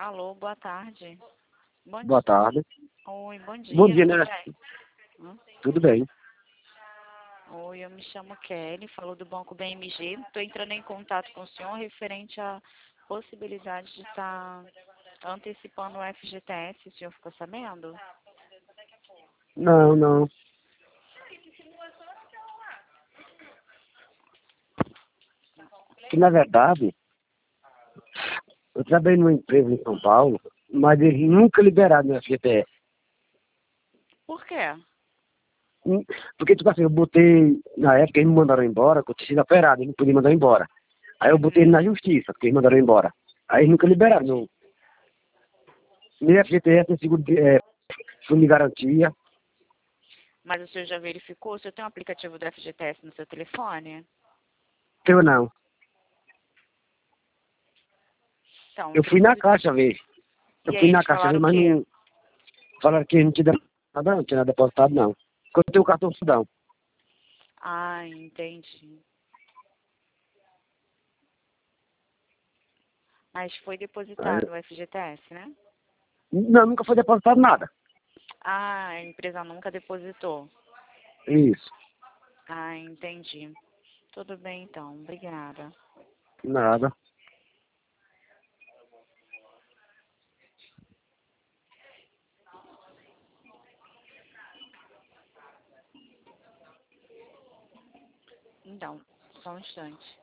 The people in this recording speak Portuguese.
Alô, boa tarde. Bom Boa dia. tarde. Oi, bom dia. Bom dia, Tudo né? bem? Hã? Tudo bem. Oi, eu me chamo Kelly, falo do Banco BMG. Estou entrando em contato com o senhor referente à possibilidade de estar antecipando o FGTS. O senhor ficou sabendo? Não, não. Que na verdade, eu trabalhei numa empresa em São Paulo, mas eles nunca liberaram meu FGTS. Por quê? Porque, tipo assim, eu botei, na época eles me mandaram embora, que eu tinha sido operado, eles não podiam mandar embora. Aí eu botei ele na justiça, porque eles mandaram embora. Aí eles nunca liberaram meu FGTS, nem seguro fundo de garantia. Mas o senhor já verificou? O senhor tem um aplicativo do FGTS no seu telefone? Eu não. Então, Eu fui na precisa... caixa ver. Eu E aí fui na eles caixa ver, falaram o mas quê? não. Falaram que não tinha nada, não tinha nada depositado, não. Porque eu tenho o cartão Sudão. Ah, entendi. Mas foi depositado o FGTS, né? Não, nunca foi depositado nada. Ah, a empresa nunca depositou. Isso. Ah, entendi. Tudo bem, então. Obrigada. Nada. Então, só um instante.